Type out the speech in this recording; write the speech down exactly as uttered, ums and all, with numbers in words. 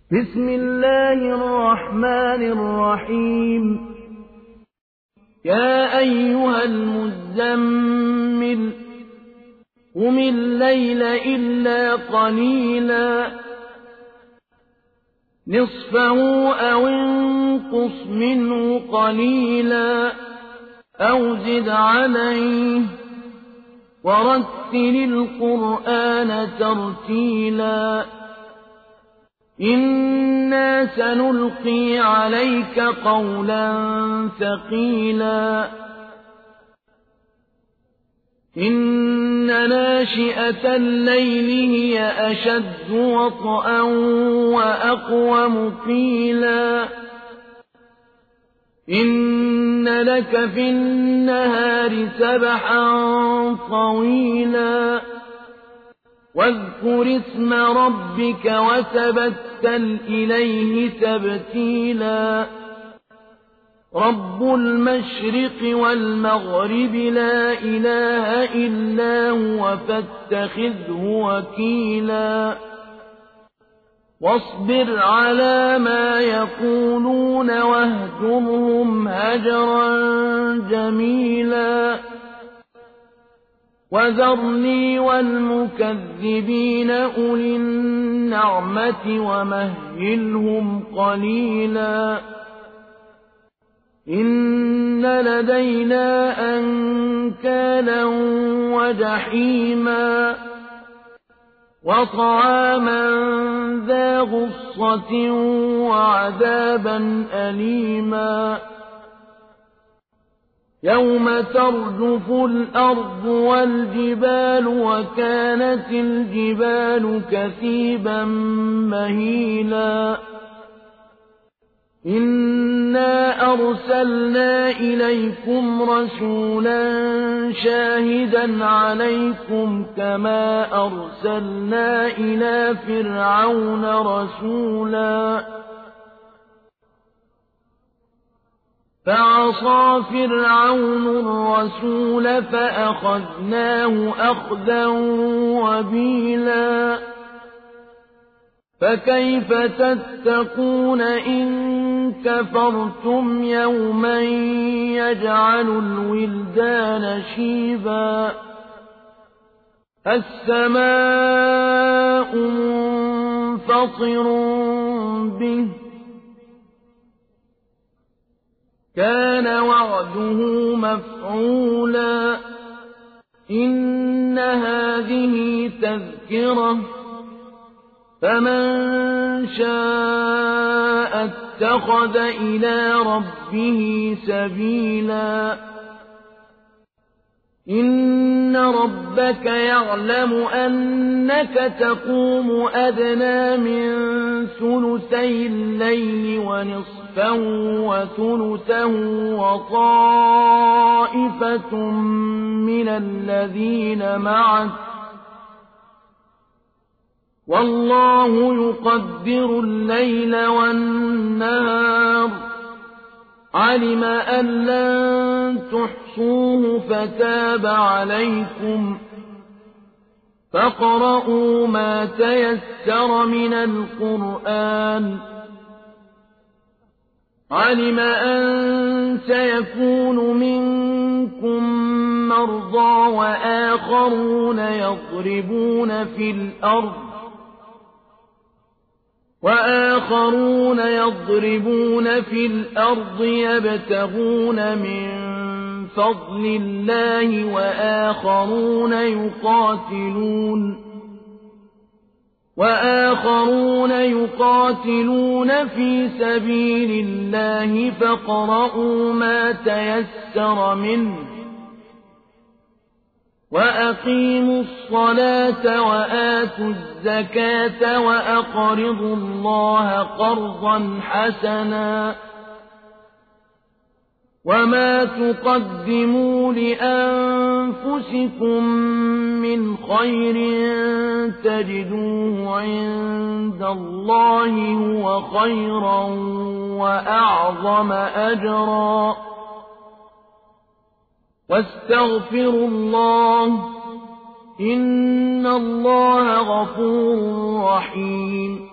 بسم الله الرحمن الرحيم يا أيها المزمل قم الليل إلا قليلا نصفه أو انقص منه قليلا أو زد عليه ورتل القرآن ترتيلا إنا سنلقي عليك قولا ثقيلا إن ناشئة الليل هي أشد وطئا وأقوم قيلا إن لك في النهار سبحا طويلا واذكر اسم ربك وتبتل إليه تبتيلا رب المشرق والمغرب لا إله إلا هو فاتخذه وكيلا واصبر على ما يقولون واهجرهم هجرا جميلا وذرني والمكذبين أولي النعمة ومهلهم قليلا إن لدينا أنكالا وجحيما وطعاما ذا غصة وعذابا أليما يوم ترجف الأرض والجبال وكانت الجبال كثيبا مهيلا إنا أرسلنا إليكم رسولا شاهدا عليكم كما أرسلنا إلى فرعون رسولا فعصى فرعون الرسول فأخذناه أخذا وبيلا فكيف تتقون إن كفرتم يوما يجعل الولدان شيبا السماء منفطر به كان وعده مفعولا إن هذه تذكرة فمن شاء اتخذ إلى ربه سبيلا إن ربك يعلم أنك تقوم أدنى من ثلثي الليل ونصفه وثلثه وطائفة من الذين معك والله يقدر الليل والنهار علم أن لن تحصوه فتاب عليكم فاقرؤوا ما تيسر من القرآن علم أن سيكون منكم مرضى وآخرون يضربون في الأرض وآخرون يضربون في الأرض يبتغون من فضل الله وآخرون يقاتلون وآخرون يقاتلون في سبيل الله فاقرؤوا ما تيسر منه وأقيموا الصلاة وآتوا الزكاة وأقرضوا الله قرضا حسنا وما تقدموا لأنفسكم من خير تجدوه عند الله هو خيرا وأعظم أجرا واستغفروا الله إن الله غفور رحيم